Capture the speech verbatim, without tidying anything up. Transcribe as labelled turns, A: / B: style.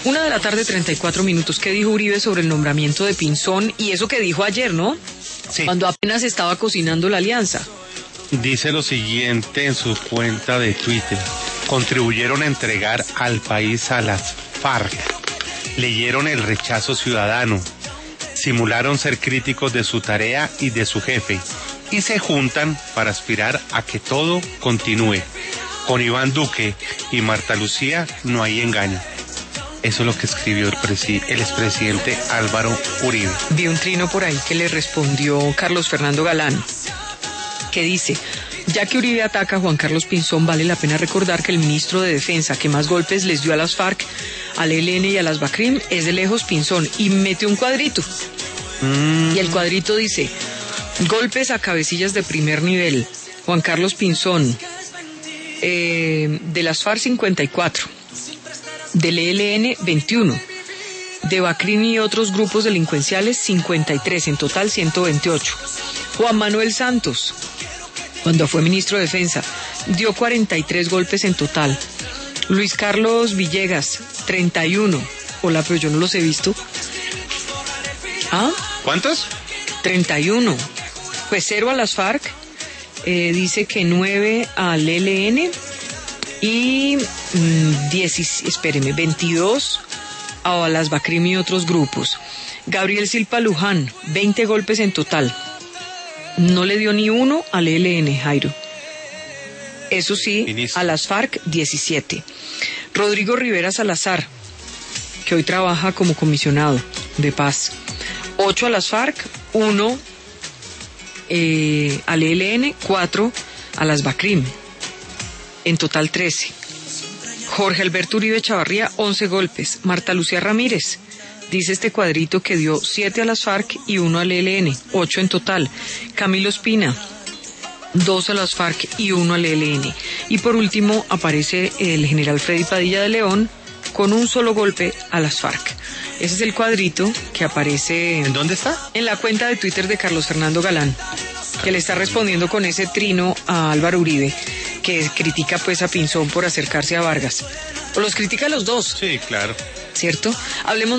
A: Una de la tarde, treinta y cuatro minutos. ¿Qué dijo Uribe sobre el nombramiento de Pinzón? Y eso que dijo ayer, ¿no?
B: Sí.
A: Cuando apenas estaba cocinando la alianza.
B: Dice lo siguiente en su cuenta de Twitter. Contribuyeron a entregar al país a las FARC. Leyeron el rechazo ciudadano. Simularon ser críticos de su tarea y de su jefe. Y se juntan para aspirar a que todo continúe. Con Iván Duque y Marta Lucía no hay engaño. Eso es lo que escribió el, presi- el expresidente Álvaro Uribe.
A: Vi un trino por ahí que le respondió Carlos Fernando Galán, que dice: ya que Uribe ataca a Juan Carlos Pinzón, vale la pena recordar que el ministro de Defensa que más golpes les dio a las FARC, al E L N y a las BACRIM es de lejos Pinzón, y mete un cuadrito. Mm. Y el cuadrito dice: golpes a cabecillas de primer nivel, Juan Carlos Pinzón, eh, de las FARC cincuenta y cuatro, del E L N veintiuno, de BACRIM y otros grupos delincuenciales cincuenta y tres, en total ciento veintiocho. Juan Manuel Santos, cuando fue ministro de Defensa, dio cuarenta y tres golpes en total. Luis Carlos Villegas, treinta y uno. Hola, pero yo no los he visto. ¿Ah?
B: ¿Cuántos?
A: treinta y uno. Pues cero a las FARC, eh, dice que nueve al E L N y mmm, diez, espéreme, veintidós a las BACRIM y otros grupos. Gabriel Silpa Luján, veinte golpes en total. No le dio ni uno al E L N, Jairo. Eso sí, Ministro. A las FARC, diecisiete. Rodrigo Rivera Salazar, que hoy trabaja como comisionado de paz, ocho a las FARC, uno eh, al E L N, cuatro a las BACRIM. En total, trece. Jorge Alberto Uribe Chavarría, once golpes. Marta Lucía Ramírez, dice este cuadrito que dio siete a las FARC y uno al E L N, ocho en total. Camilo Espina, dos a las FARC y uno al E L N. Y por último aparece el general Freddy Padilla de León con un solo golpe a las FARC. Ese es el cuadrito que aparece...
B: ¿En dónde está?
A: En la cuenta de Twitter de Carlos Fernando Galán, que le está respondiendo con ese trino a Álvaro Uribe, que critica pues a Pinzón por acercarse a Vargas. O los critica a los dos.
B: Sí, claro.
A: ¿Cierto? Hablemos